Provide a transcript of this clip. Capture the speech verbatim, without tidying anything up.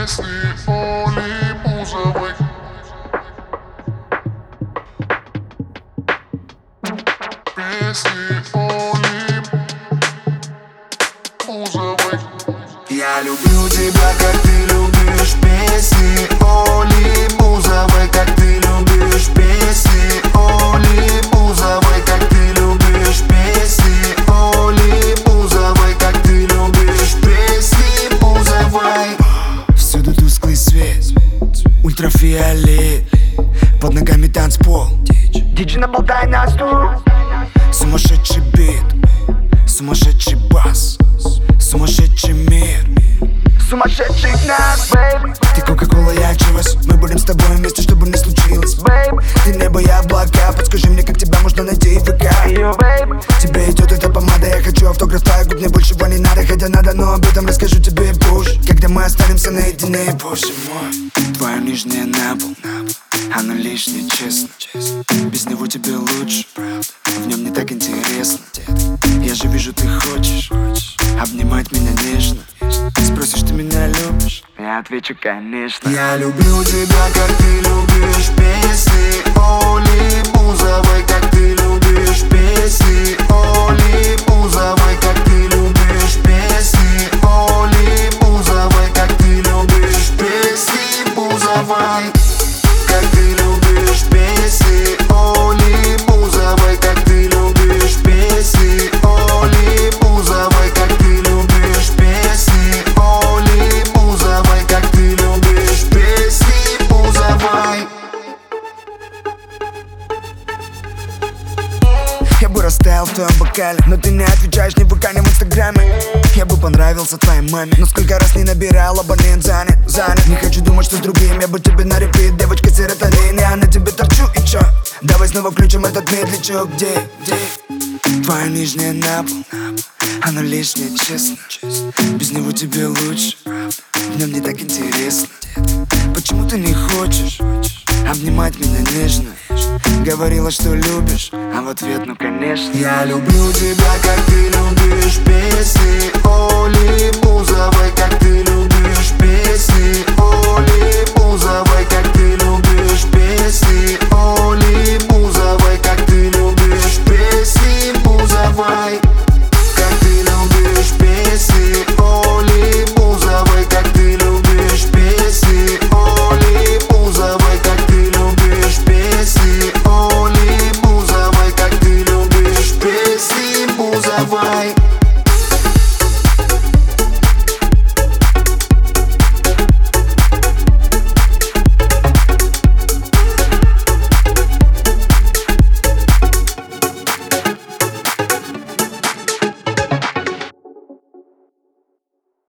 Песни Оли Бузовой. Песни Оли Бузовой. Я люблю тебя, как ты любишь. Песни Оли Бузовой, как ты любишь. Песни Оли Бузовой, как ты любишь. Песни Оли Бузовой, как ты любишь. Песни Бузовой. Всюду тусклый свет, ультрафиолет, под ногами танцпол. Дичь наболтай на стул. Сумасшедший бит, сумасшедший бас, сумасшедший мир, сумасшедший нас, бэйб. Ты кока-кола, я чивас. Мы будем с тобой вместе, чтобы не случилось, бэйб. Ты небо, я облака. Подскажи мне, как тебя можно найти в ВК. Тебе идет эта помада, я хочу автограф твой. Губ, мне большего не надо, хотя надо, но об этом расскажу тебе позже, когда мы останемся наедине. Боже мой, твое нижнее на пол, оно лишнее, честно. Без него тебе лучше, в нем не так интересно. Я же вижу, ты хочешь обнимать меня нежно. Спросишь, ты меня любишь? Я отвечу, конечно. Я люблю тебя, как ты любишь. Песни Оли Бузовой, как ты любишь. Песни Оли Бузовой, как ты любишь. Песни Оли Бузовой, как ты любишь. Песни Бузовой, как ты любишь. Песни Оли Бузовой, как ты любишь. Песни Оли Бузовой, как ты любишь. Песни Оли Бузовой, как ты любишь. Песни Бузовой. Я бы растаял в твоем бокале, но ты не отвечаешь ни в ВК, ни в инстаграме. Я бы понравился твоей маме, но сколько раз не набирал, абонент занят, занят. Не хочу думать, что с другим, я бы тебе на репит. Девочка серотонин, я на тебе торчу, и чё? Давай снова включим этот медлячок. Где, где? Твое нижнее на пол, оно лишнее, честно. Без него тебе лучше, в нем не так интересно. Почему ты не хочешь обнимать меня нежно? Говорила, что любишь, а в ответ, ну конечно. Я люблю тебя, как ты любишь. Песни Оли Бузовой.